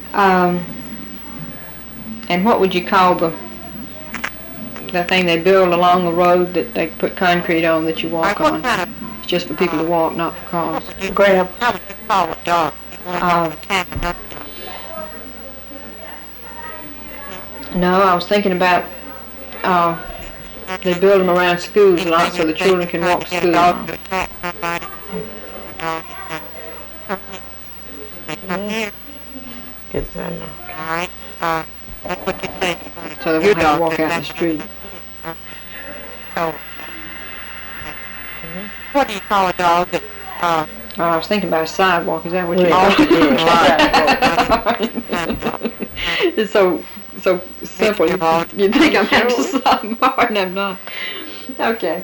Um, and what would you call the thing they build along the road that they put concrete on that you walk on? It's just for people to walk, not for cars. Grab. How would you call a dog? No, I was thinking about they build them around schools a lot so the children can walk to school. Good son. Alright, that's what you say. So they won't have to walk out in the street. So, what do you call a dog that, I was thinking about a sidewalk. Is that what you're It's so simple. You think I'm having something hard and I'm not. Okay.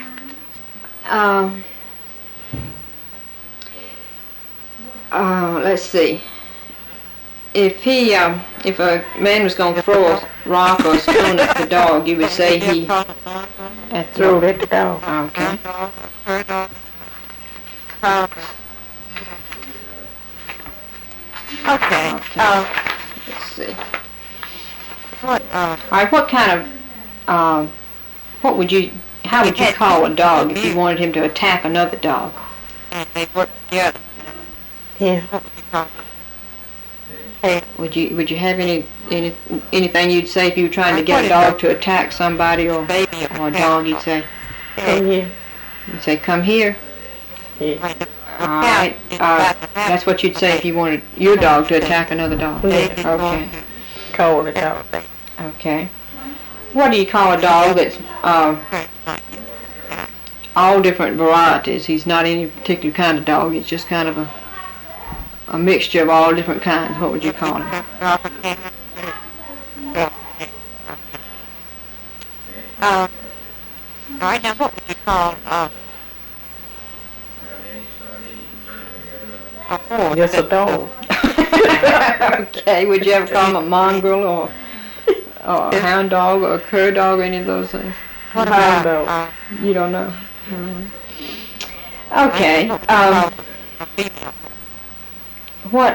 Let's see. If a man was going to throw a rock or a stone at the dog, you would say he Threw it at the dog. Okay. Okay. Let's see. What, All right. What kind of how would you call a dog if you wanted him to attack another dog? and they work together. Yeah. What would you call them? Hey, Would you have anything you'd say if you were trying to get a dog to attack somebody or baby a dog? You'd say, Come here. you'd say, come here. Yeah. Like the All cat right. is about to have That's what you'd say if you wanted your dog to attack another dog. Yeah. Okay. Call it out. Okay. What do you call a dog that's all different varieties? He's not any particular kind of dog. It's just kind of a mixture of all different kinds. What would you call him? All right, now what would you call a horse? Just a dog. Okay. Would you ever call him a mongrel or a hound dog or a cur dog or any of those things? What Hound about dog. You don't know. Okay. what would you call a female? What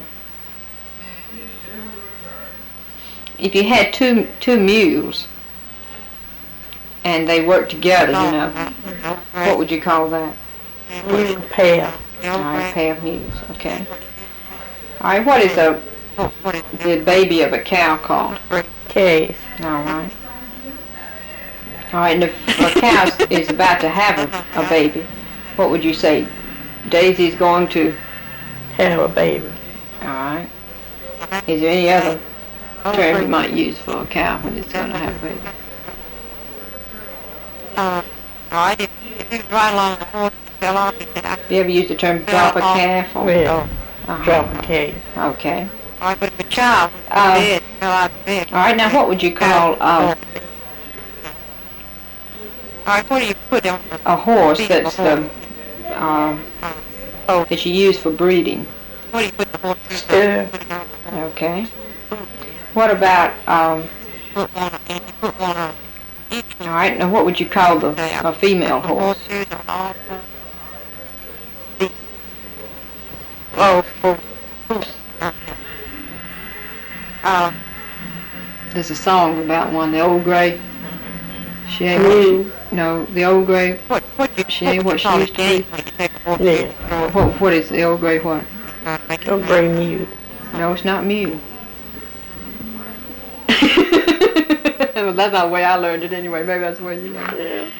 if you had two mules and they worked together, you know, what would you call that? Pair. All right, pair of mules. Okay. All right. What is the baby of a cow called? Calf. All right. All right. And if a cow is about to have a baby, what would you say? Daisy's going to. Have a baby. All right. Is there any other term you might use for a cow when it's going to have a baby? All right, if you ride along the horse and fell off, he said, Have you ever used the term drop a calf? Or, Yeah. uh-huh. Drop a calf. Okay. all right, but if a child was in bed, fell out of bed. All right. Now, what would you call All right, what do you put on the a horse female that's horse? that you use for breeding? What do you put the horse through? Stir. Okay. What about Put one, and you put one on each all right? Now, what would you call a female horse? horses on all four. Oh, There's a song about one. The old gray. She ain't no. The old gray. what She ain't what she call used a to game be. when you take a horse Yeah. What is the old gray? What? make it Don't bring you. No, it's not mule. Well, that's not the way I learned it anyway. Maybe that's the way you learned it. Yeah.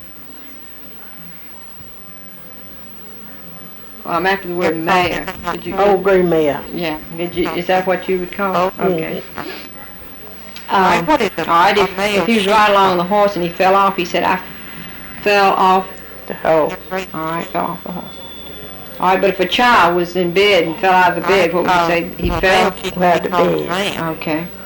Well, I'm after the word mare. Did you? Old gray mare. Yeah. Did you? Is that what you would call? Oh, Okay. All right, what is a, All right. a If male he was sheep? riding along the horse and he fell off, he said, "I fell off." The hoe. All right, fell off the horse. All right, but if a child was in bed and fell out of the bed, what would you say? He a fell. male sheep Out the we call bed. ram. Okay.